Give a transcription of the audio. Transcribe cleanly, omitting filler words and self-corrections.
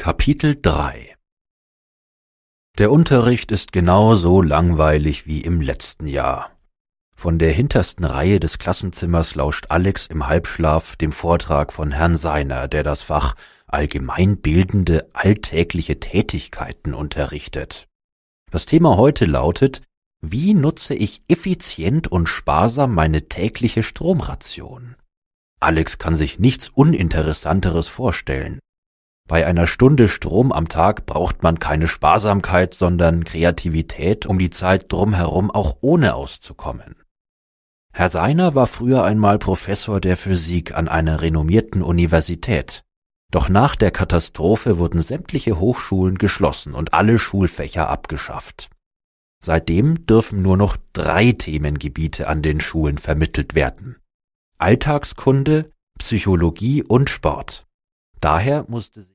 Kapitel 3 Der Unterricht ist genauso langweilig wie im letzten Jahr. Von der hintersten Reihe des Klassenzimmers lauscht Alex im Halbschlaf dem Vortrag von Herrn Seiner, der das Fach allgemeinbildende alltägliche Tätigkeiten unterrichtet. Das Thema heute lautet: Wie nutze ich effizient und sparsam meine tägliche Stromration? Alex kann sich nichts Uninteressanteres vorstellen. Bei einer Stunde Strom am Tag braucht man keine Sparsamkeit, sondern Kreativität, um die Zeit drumherum auch ohne auszukommen. Herr Seiner war früher einmal Professor der Physik an einer renommierten Universität. Doch nach der Katastrophe wurden sämtliche Hochschulen geschlossen und alle Schulfächer abgeschafft. Seitdem dürfen nur noch 3 Themengebiete an den Schulen vermittelt werden: Alltagskunde, Psychologie und Sport. Daher musste sich